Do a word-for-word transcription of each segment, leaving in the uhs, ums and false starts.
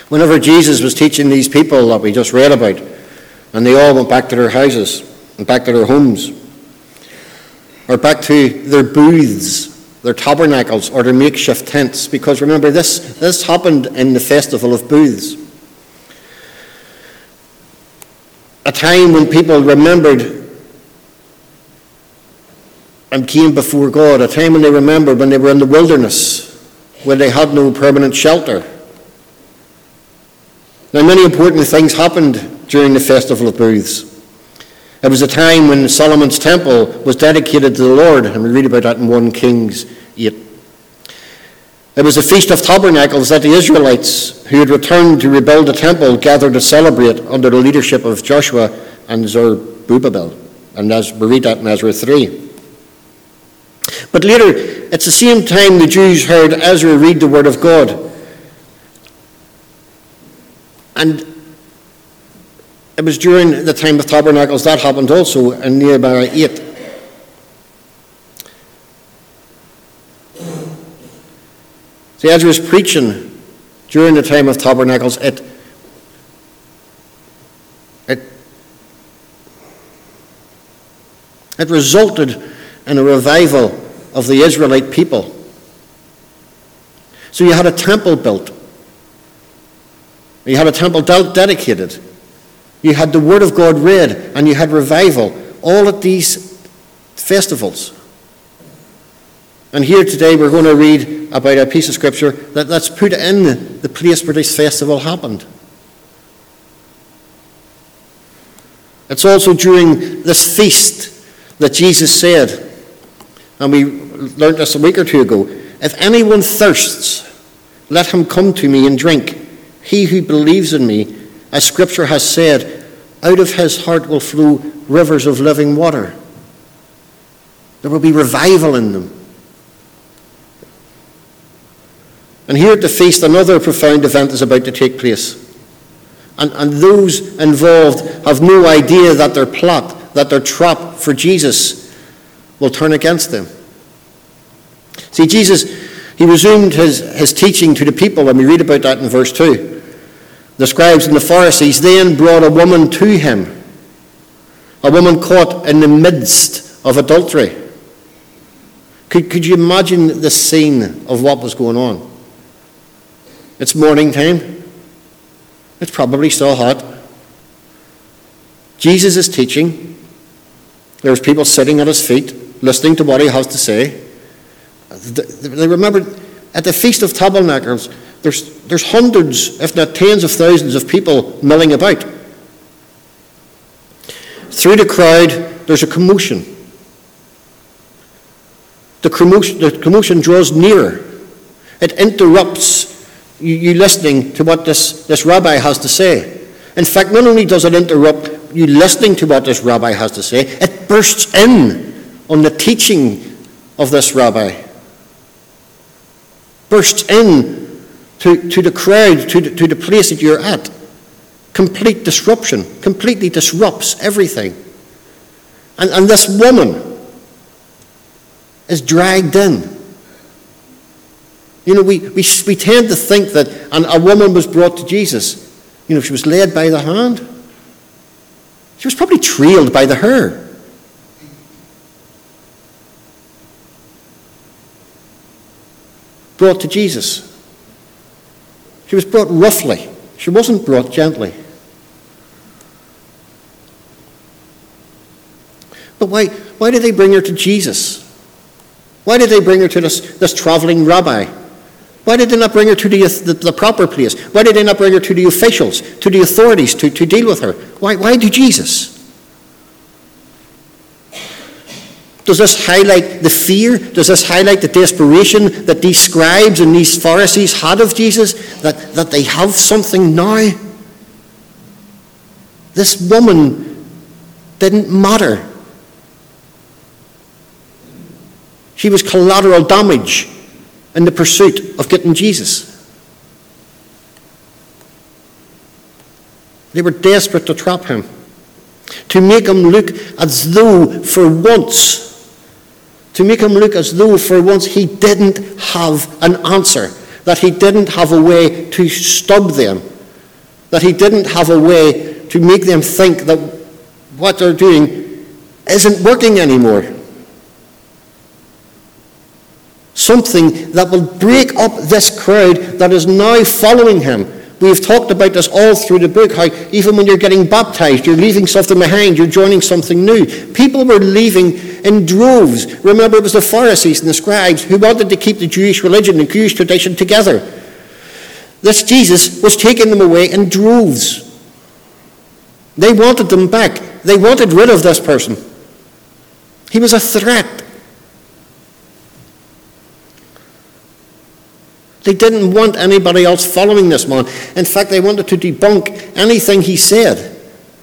Whenever Jesus was teaching these people that we just read about, and they all went back to their houses and back to their homes, or back to their booths, their tabernacles, or their makeshift tents, because remember, this, this happened in the Festival of Booths. A time when people remembered and came before God, a time when they remembered when they were in the wilderness, where they had no permanent shelter. Now, many important things happened during the Festival of Booths. It was a time when Solomon's temple was dedicated to the Lord, and we read about that in First Kings eight. It was a Feast of Tabernacles that the Israelites, who had returned to rebuild the temple, gathered to celebrate under the leadership of Joshua and Zerubbabel. And as we read that in Ezra three. But later, it's the same time the Jews heard Ezra read the Word of God. And it was during the time of Tabernacles that happened also in Nehemiah eight. See, Ezra's preaching during the time of Tabernacles, it, it, it resulted in a revival of the Israelite people. So you had a temple built. You had a temple dedicated. You had the Word of God read, and you had revival, all at these festivals. And here today we're going to read about a piece of Scripture that, that's put in the place where this festival happened. It's also during this feast that Jesus said, and we learned this a week or two ago, if anyone thirsts, let him come to me and drink. He who believes in me, as Scripture has said, out of his heart will flow rivers of living water. There will be revival in them. And here at the feast, another profound event is about to take place. And, and those involved have no idea that their plot, that their trap for Jesus will turn against them. See, Jesus, he resumed his, his teaching to the people, and we read about that in verse two. The scribes and the Pharisees then brought a woman to him, a woman caught in the midst of adultery. Could, could you imagine the scene of what was going on? It's morning time. It's probably still hot. Jesus is teaching. There's people sitting at his feet, listening to what he has to say. They remember, at the Feast of Tabernacles, there's, there's hundreds, if not tens of thousands of people milling about. Through the crowd, there's a commotion. The commotion, the commotion draws nearer. It interrupts you, you listening to what this, this rabbi has to say. In fact, not only does it interrupt you listening to what this rabbi has to say, it bursts in on the teaching of this rabbi. Bursts in to, to the crowd, to the, to the place that you're at. Complete disruption, completely disrupts everything. And, and this woman is dragged in. You know, we, we, we tend to think that and a woman was brought to Jesus. You know, she was led by the hand. She was probably trailed by the hair. Brought to Jesus. She was brought roughly. She wasn't brought gently. But why, why did they bring her to Jesus? Why did they bring her to this, this traveling rabbi? Why did they not bring her to the, the, the proper place? Why did they not bring her to the officials, to the authorities to, to deal with her? Why, why do Jesus? Does this highlight the fear? Does this highlight the desperation that these scribes and these Pharisees had of Jesus? That, that they have something now? This woman didn't matter. She was collateral damage in the pursuit of getting Jesus. They were desperate to trap him, to make him look as though for once To make him look as though for once he didn't have an answer, that he didn't have a way to stop them, that he didn't have a way to make them think that what they're doing isn't working anymore. Something that will break up this crowd that is now following him. We've talked about this all through the book, how even when you're getting baptized, you're leaving something behind, you're joining something new. People were leaving in droves. Remember, it was the Pharisees and the scribes who wanted to keep the Jewish religion and Jewish tradition together. This Jesus was taking them away in droves. They wanted them back. They wanted rid of this person. He was a threat. They didn't want anybody else following this man. In fact, they wanted to debunk anything he said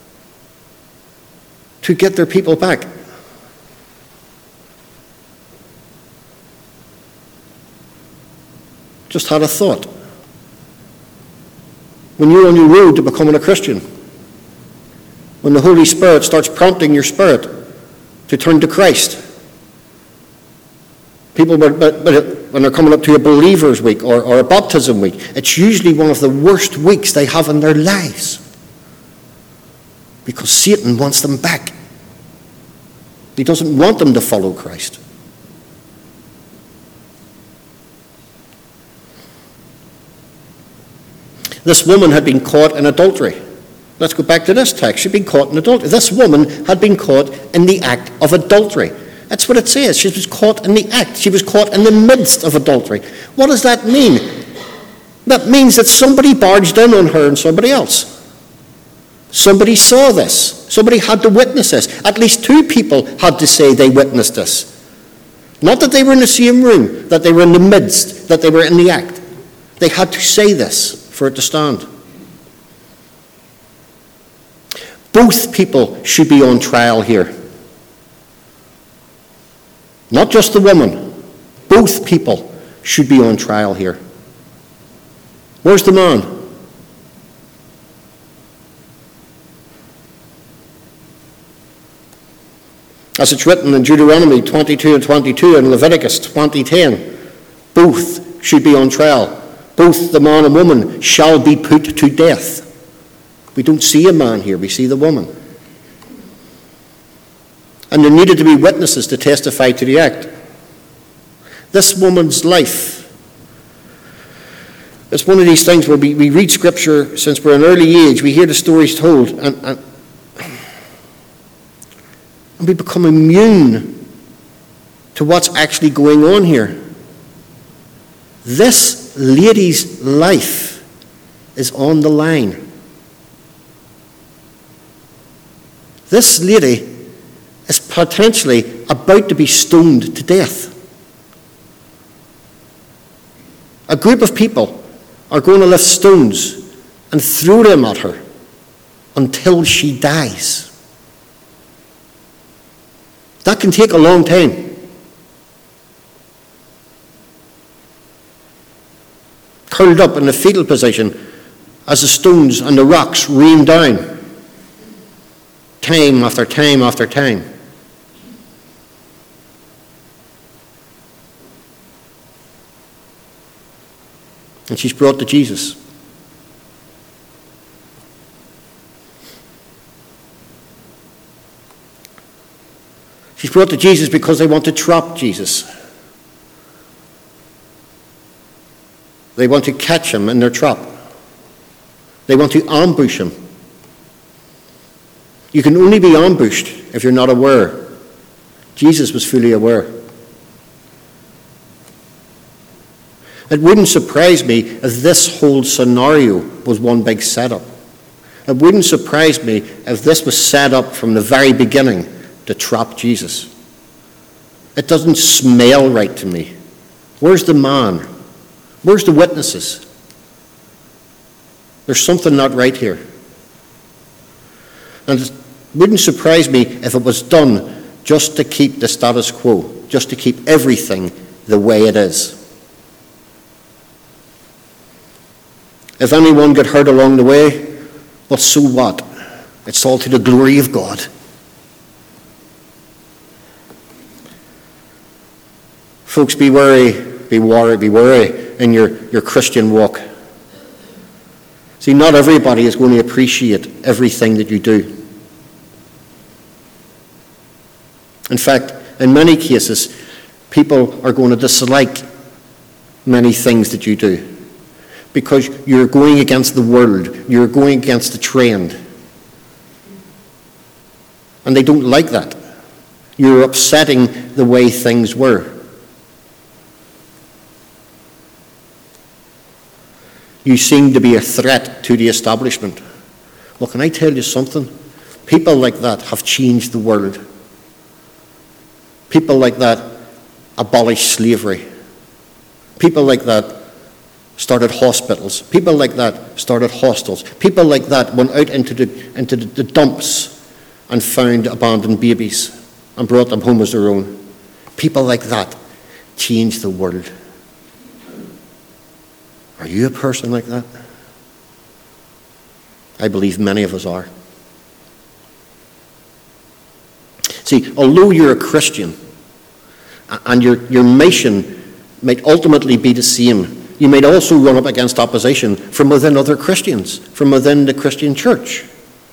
to get their people back. Just had a thought. When you're on your road to becoming a Christian, when the Holy Spirit starts prompting your spirit to turn to Christ, people, but, but when they're coming up to a believer's week or, or a baptism week, it's usually one of the worst weeks they have in their lives because Satan wants them back. He doesn't want them to follow Christ. This woman had been caught in adultery. Let's go back to this text. She'd been caught in adultery. This woman had been caught in the act of adultery. That's what it says. She was caught in the act. She was caught in the midst of adultery. What does that mean? That means that somebody barged in on her and somebody else. Somebody saw this. Somebody had to witness this. At least two people had to say they witnessed this. Not that they were in the same room, that they were in the midst, that they were in the act. They had to say this for it to stand. Both people should be on trial here. Not just the woman. Both people should be on trial here. Where's the man? As it's written in Deuteronomy twenty-two and twenty-two and Leviticus twenty ten, both should be on trial. Both the man and woman shall be put to death. We don't see a man here, we see the woman. And there needed to be witnesses to testify to the act. This woman's life, it's one of these things where we, we read Scripture since we're an early age, we hear the stories told, and, and, and we become immune to what's actually going on here. This lady's life is on the line. This lady is potentially about to be stoned to death. A group of people are going to lift stones and throw them at her until she dies. That can take a long time. Curled up in the fetal position as the stones and the rocks rain down, time after time after time. And she's brought to Jesus. She's brought to Jesus because they want to trap Jesus. They want to catch him in their trap. They want to ambush him. You can only be ambushed if you're not aware. Jesus was fully aware. It wouldn't surprise me if this whole scenario was one big setup. It wouldn't surprise me if this was set up from the very beginning to trap Jesus. It doesn't smell right to me. Where's the man? Where's the witnesses? There's something not right here. And it wouldn't surprise me if it was done just to keep the status quo, just to keep everything the way it is. If anyone got hurt along the way, well, so what? It's all to the glory of God. Folks, be wary, be wary, be wary in your, your Christian walk. See, not everybody is going to appreciate everything that you do. In fact, in many cases, people are going to dislike many things that you do because you're going against the world, you're going against the trend. And they don't like that. You're upsetting the way things were. You seem to be a threat to the establishment. Well, can I tell you something? People like that have changed the world. People like that abolished slavery. People like that started hospitals. People like that started hostels. People like that went out into the, into the, the dumps and found abandoned babies and brought them home as their own. People like that changed the world. Are you a person like that? I believe many of us are. See, although you're a Christian, and your, your mission might ultimately be the same, you might also run up against opposition from within other Christians, from within the Christian church.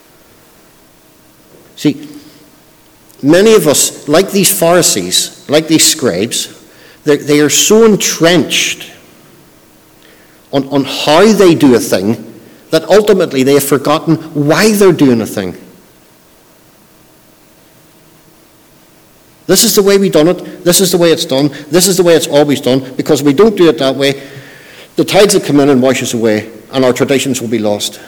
See, many of us, like these Pharisees, like these scribes, they are so entrenched on, on how they do a thing that ultimately they have forgotten why they're doing a thing. This is the way we've done it. This is the way it's done. This is the way it's always done. Because if we don't do it that way, the tides will come in and wash us away, and our traditions will be lost.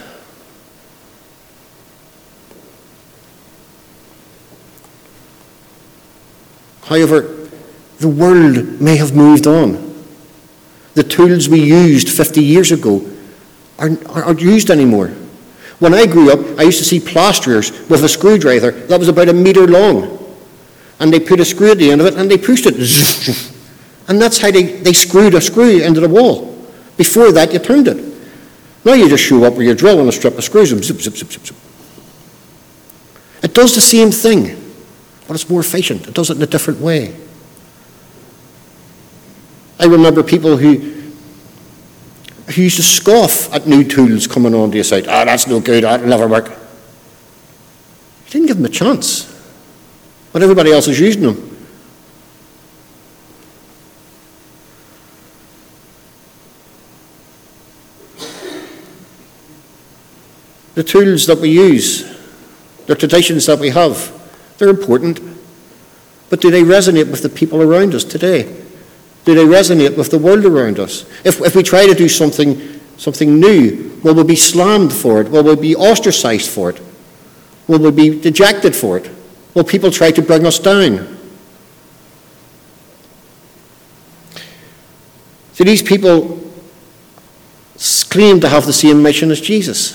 However, the world may have moved on. The tools we used fifty years ago aren't, aren't used anymore. When I grew up, I used to see plasterers with a screwdriver that was about a metre long. And they put a screw at the end of it, and they pushed it. And that's how they, they screwed a screw into the wall. Before that, you turned it. Now you just show up with your drill and a strip of screws, and zip, zip, zip, zip, zip. It does the same thing, but it's more efficient. It does it in a different way. I remember people who, who used to scoff at new tools coming onto your site. Ah, oh, that's no good, that'll never work. You didn't give them a chance. But everybody else is using them. The tools that we use, the traditions that we have, they're important. But do they resonate with the people around us today? Do they resonate with the world around us? If, if we try to do something, something new, will we be slammed for it? Will we be ostracized for it? Will we be dejected for it? Will people try to bring us down? So these people claim to have the same mission as Jesus.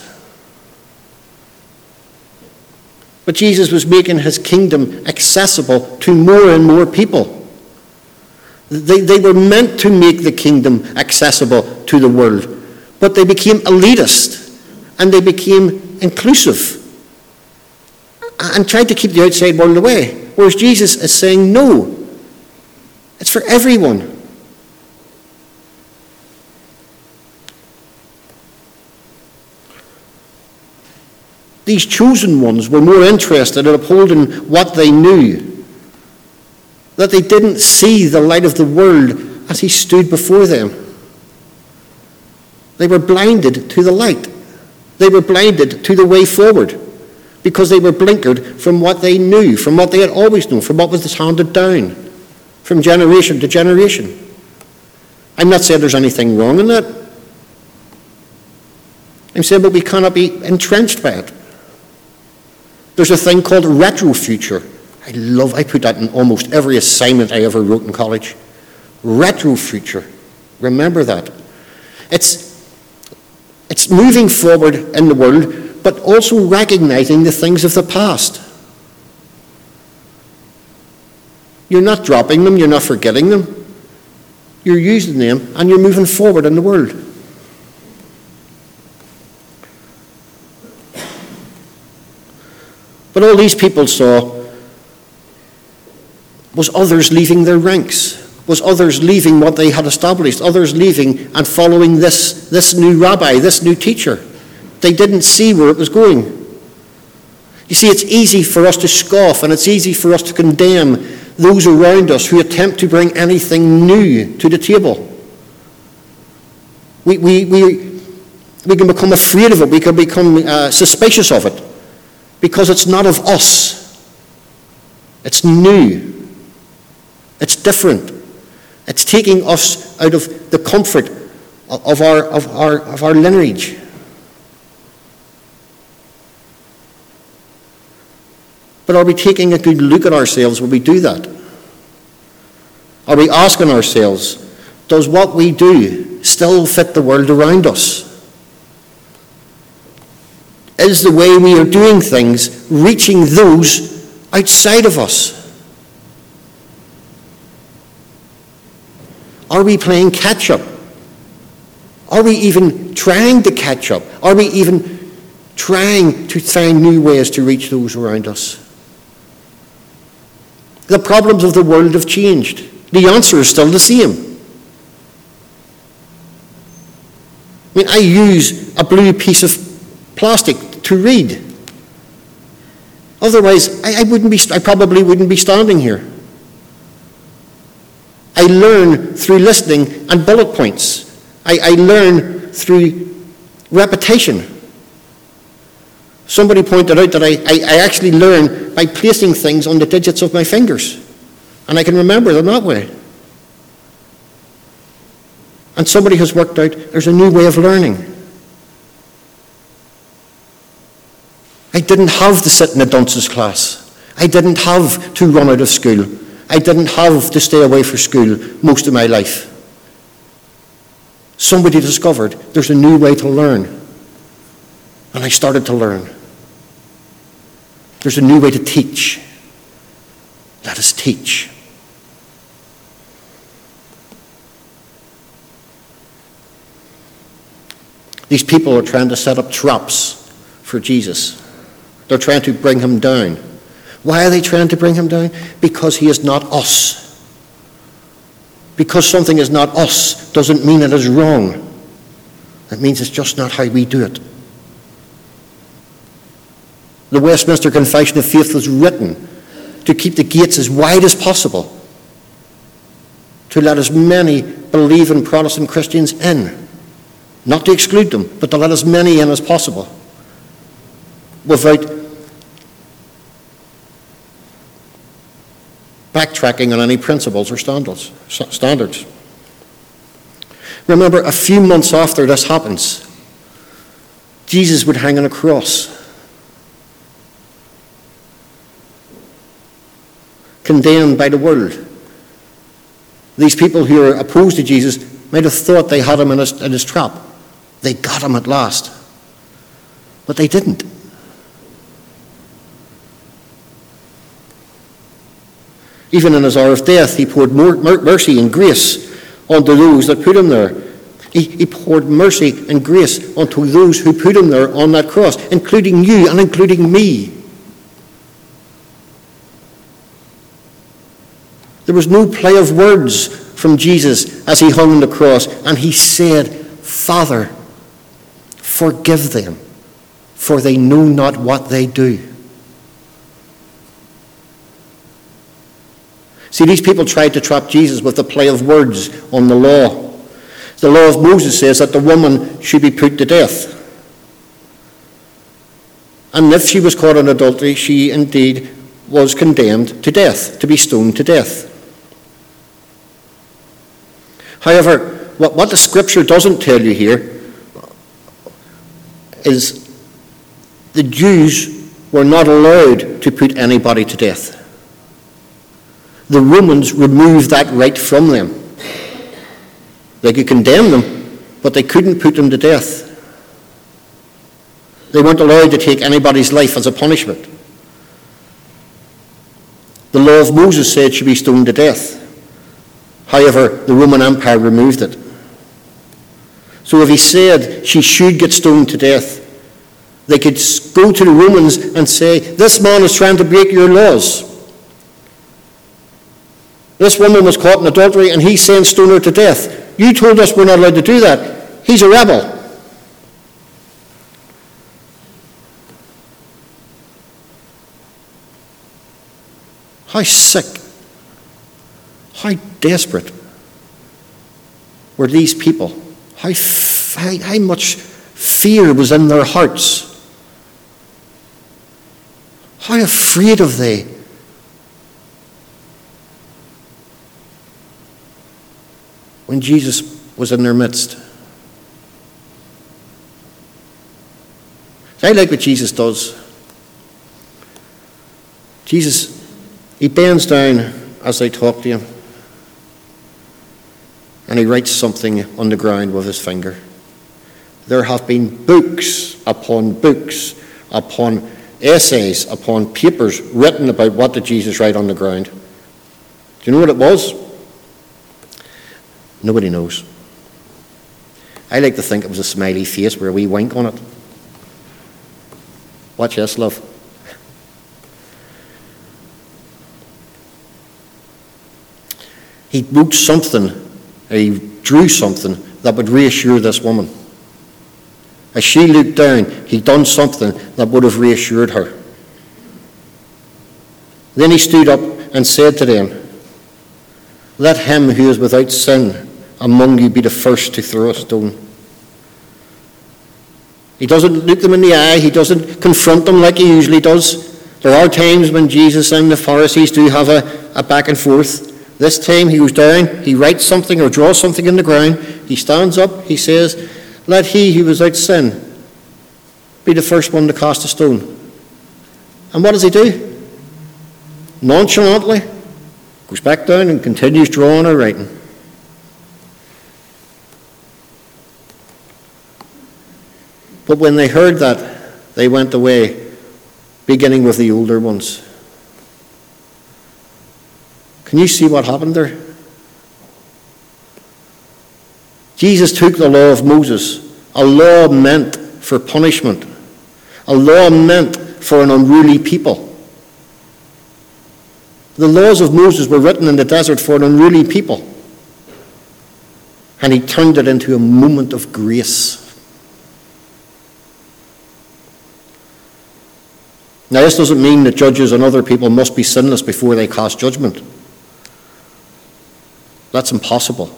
But Jesus was making his kingdom accessible to more and more people. They, they were meant to make the kingdom accessible to the world, but they became elitist and they became inclusive and tried to keep the outside world away. Whereas Jesus is saying, no, it's for everyone. These chosen ones were more interested in upholding what they knew, that they didn't see the light of the world as he stood before them. They were blinded to the light. They were blinded to the way forward, because they were blinkered from what they knew, from what they had always known, from what was handed down from generation to generation. I'm not saying there's anything wrong in that. I'm saying, but we cannot be entrenched by it. There's a thing called retrofuture. I love, I put that in almost every assignment I ever wrote in college. Retrofuture. Remember that. It's, it's moving forward in the world, but also recognizing the things of the past. You're not dropping them, you're not forgetting them. You're using them, and you're moving forward in the world. But all these people saw was others leaving their ranks, was others leaving what they had established, others leaving and following this, this new rabbi, this new teacher. They didn't see where it was going. You see, it's easy for us to scoff, and it's easy for us to condemn those around us who attempt to bring anything new to the table. We, we, we, we can become afraid of it. We can become uh, suspicious of it because it's not of us. It's new. It's different. It's taking us out of the comfort of our, of our, of our lineage. But are we taking a good look at ourselves when we do that? Are we asking ourselves, does what we do still fit the world around us? Is the way we are doing things reaching those outside of us? Are we playing catch up? Are we even trying to catch up? Are we even trying to find new ways to reach those around us? The problems of the world have changed. The answer is still the same. I mean, I use a blue piece of plastic to read. Otherwise, I, I wouldn't be. I probably wouldn't be standing here. I learn through listening and bullet points. I, I learn through repetition. Somebody pointed out that I, I, I actually learn by placing things on the digits of my fingers. And I can remember them that way. And somebody has worked out there's a new way of learning. I didn't have to sit in a dunce's class. I didn't have to run out of school. I didn't have to stay away from school most of my life. Somebody discovered there's a new way to learn. And I started to learn. There's a new way to teach. Let us teach. These people are trying to set up traps for Jesus. They're trying to bring him down. Why are they trying to bring him down? Because he is not us. Because something is not us doesn't mean it is wrong. It means it's just not how we do it. The Westminster Confession of Faith was written to keep the gates as wide as possible, to let as many believing Protestant Christians in. Not to exclude them, but to let as many in as possible, without backtracking on any principles or standards. standards. Remember, a few months after this happens, Jesus would hang on a cross, condemned by the world. These people who are opposed to Jesus might have thought they had him in his, in his trap. They got him at last. But they didn't. Even in his hour of death, he poured mercy and grace onto those that put him there. He, he poured mercy and grace onto those who put him there on that cross, including you and including me. There was no play of words from Jesus as he hung on the cross, and he said, Father, forgive them, for they know not what they do. See, these people tried to trap Jesus with the play of words on the law. The law of Moses says that the woman should be put to death. And if she was caught in adultery, she indeed was condemned to death, to be stoned to death. However, what, what the scripture doesn't tell you here is the Jews were not allowed to put anybody to death. The Romans removed that right from them. They could condemn them, but they couldn't put them to death. They weren't allowed to take anybody's life as a punishment. The law of Moses said she be stoned to death. However, the Roman Empire removed it. So if he said she should get stoned to death, they could go to the Romans and say, this man is trying to break your laws. This woman was caught in adultery and he's saying stone her to death. You told us we're not allowed to do that. He's a rebel. how sick, how desperate were these people? How, f- how, how much fear was in their hearts? How afraid of they? When Jesus was in their midst. I like what Jesus does. Jesus, he bends down as they talk to him, and he writes something on the ground with his finger. There have been books upon books upon essays upon papers written about what did Jesus write on the ground. Do you know what it was? Nobody knows. I like to think it was a smiley face with a wee wink on it. Watch this, love. He wrote something, he drew something that would reassure this woman. As she looked down, he'd done something that would have reassured her. Then he stood up and said to them, "Let him who is without sin among you be the first to throw a stone." He doesn't look them in the eye. He doesn't confront them like he usually does. There are times when Jesus and the Pharisees do have a, a back and forth. This time he goes down, he writes something or draws something in the ground. He stands up, he says, "Let he who is without sin be the first one to cast a stone." And what does he do? Nonchalantly goes back down and continues drawing or writing. But when they heard that, they went away, beginning with the older ones. Can you see what happened there? Jesus took the law of Moses, a law meant for punishment, a law meant for an unruly people. The laws of Moses were written in the desert for an unruly people. And he turned it into a moment of grace. Now, this doesn't mean that judges and other people must be sinless before they cast judgment. That's impossible.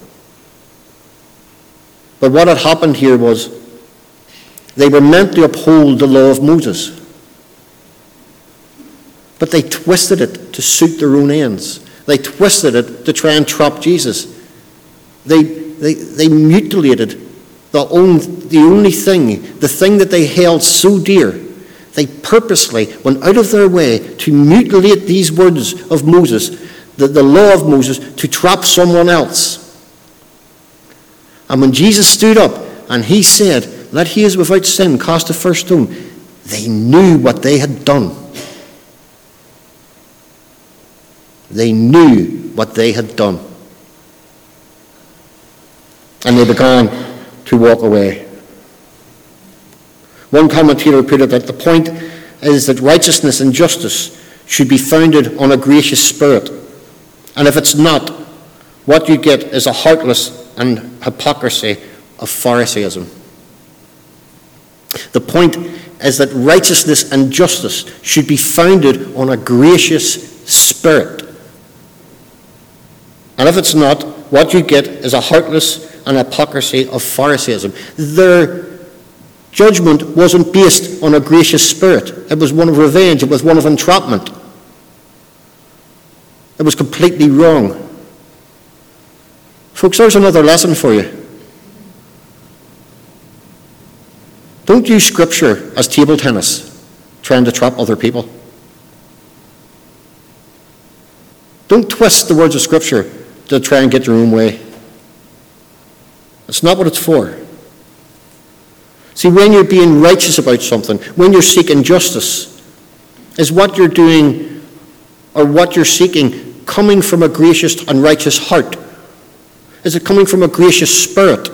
But what had happened here was they were meant to uphold the law of Moses. But they twisted it to suit their own ends. They twisted it to try and trap Jesus. They, they, they mutilated the, own, the only thing, the thing that they held so dear. They purposely went out of their way to mutilate these words of Moses, the, the law of Moses, to trap someone else. And when Jesus stood up and he said, "Let he who is without sin cast the first stone," they knew what they had done. They knew what they had done. And they began to walk away. One commentator put it that the point is that righteousness and justice should be founded on a gracious spirit. And if it's not, what you get is a heartless and hypocrisy of Pharisaism. The point is that righteousness and justice should be founded on a gracious spirit. And if it's not, what you get is a heartless and hypocrisy of Pharisaism. Their judgment wasn't based on a gracious spirit. It was one of revenge. It was one of entrapment. It was completely wrong. Folks, there's another lesson for you. Don't use Scripture as table tennis, trying to trap other people. Don't twist the words of Scripture to try and get your own way. That's not what it's for. See, when you're being righteous about something, when you're seeking justice, is what you're doing or what you're seeking coming from a gracious and righteous heart? Is it coming from a gracious spirit?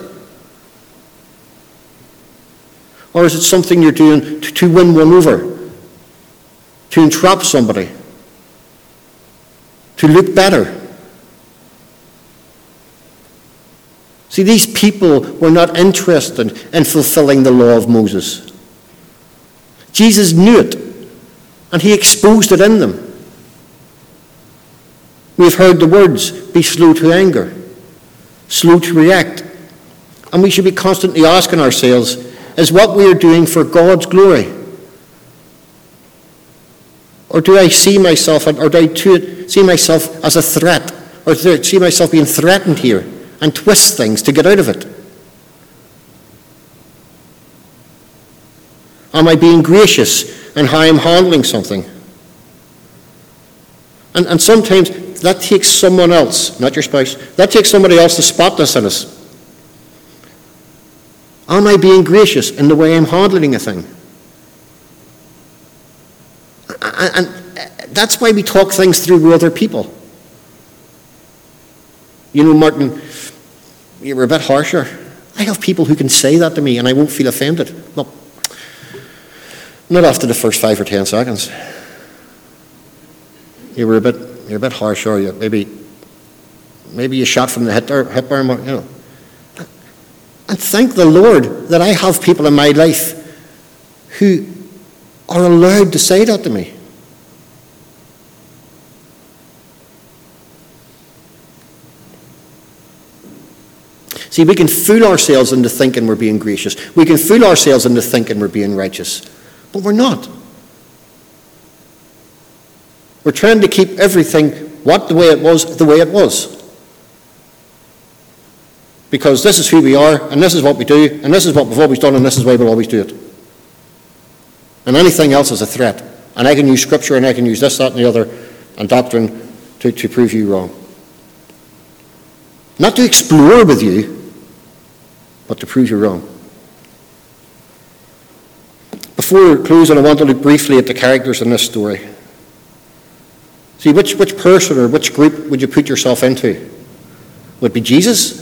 Or is it something you're doing to, to win one over? To entrap somebody? To look better? See, these people were not interested in fulfilling the law of Moses. Jesus knew it, and he exposed it in them. We've heard the words, be slow to anger, slow to react. And we should be constantly asking ourselves, is what we are doing for God's glory? Or do I see myself, or do I see myself as a threat? Or do I see myself being threatened here and twist things to get out of it? Am I being gracious in how I'm handling something? And, and sometimes that takes someone else, not your spouse, that takes somebody else to spot this in us. Am I being gracious in the way I'm handling a thing? And that's why we talk things through with other people. You know, Martin, you were a bit harsher. I have people who can say that to me and I won't feel offended. Well, not after the first five or ten seconds. You were a bit, you're a bit harsh, or you maybe, maybe you shot from the hip, or, hip arm, you know. And thank the Lord that I have people in my life who are allowed to say that to me. See, we can fool ourselves into thinking we're being gracious. We can fool ourselves into thinking we're being righteous. But we're not. We're trying to keep everything, what the way it was, the way it was. Because this is who we are, and this is what we do, and this is what we've always done, and this is the way we'll always do it. And anything else is a threat. And I can use Scripture, and I can use this, that, and the other, and doctrine to, to prove you wrong. Not to explore with you, but to prove you wrong. Before closing, I want to look briefly at the characters in this story. See, which, which person or which group would you put yourself into? Would it be Jesus?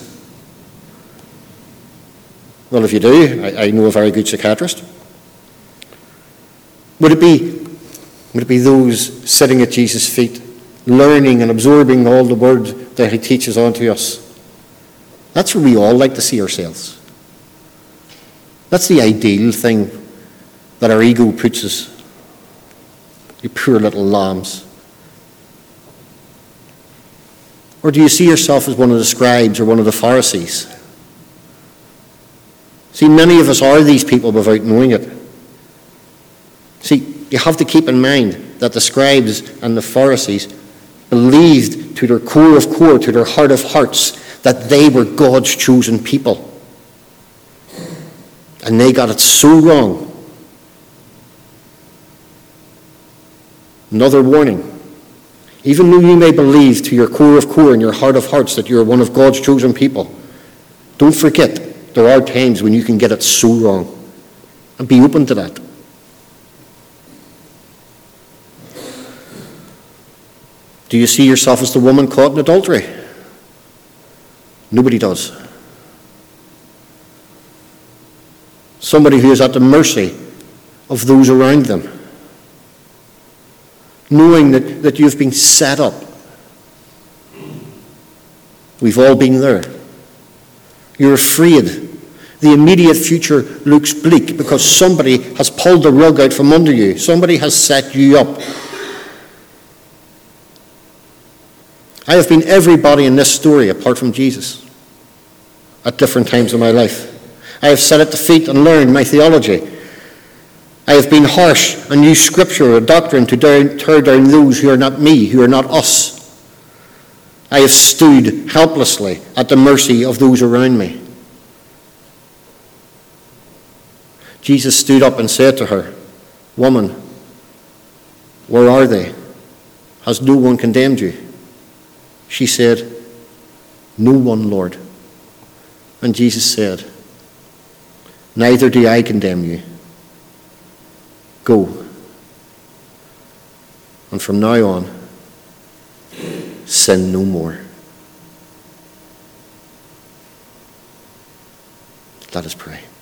Well, if you do, I, I know a very good psychiatrist. Would it be, would it be those sitting at Jesus' feet, learning and absorbing all the word that he teaches onto us? That's where we all like to see ourselves. That's the ideal thing that our ego puts us. You poor little lambs. Or do you see yourself as one of the scribes or one of the Pharisees? See, many of us are these people without knowing it. See, you have to keep in mind that the scribes and the Pharisees believed to their core of core, to their heart of hearts, that they were God's chosen people. And they got it so wrong. Another warning. Even though you may believe to your core of core and your heart of hearts that you're one of God's chosen people, don't forget there are times when you can get it so wrong. And be open to that. Do you see yourself as the woman caught in adultery? Nobody does. Somebody who is at the mercy of those around them. Knowing that, that you've been set up. We've all been there. You're afraid. The immediate future looks bleak because somebody has pulled the rug out from under you. Somebody has set you up. I have been everybody in this story apart from Jesus at different times in my life. I have sat at the feet and learned my theology. I have been harsh and used Scripture or doctrine to down, tear down those who are not me, who are not us. I have stood helplessly at the mercy of those around me. Jesus stood up and said to her, "Woman, where are they? Has no one condemned you?" She said, "No one, Lord." And Jesus said, "Neither do I condemn you. Go. And from now on, sin no more." Let us pray.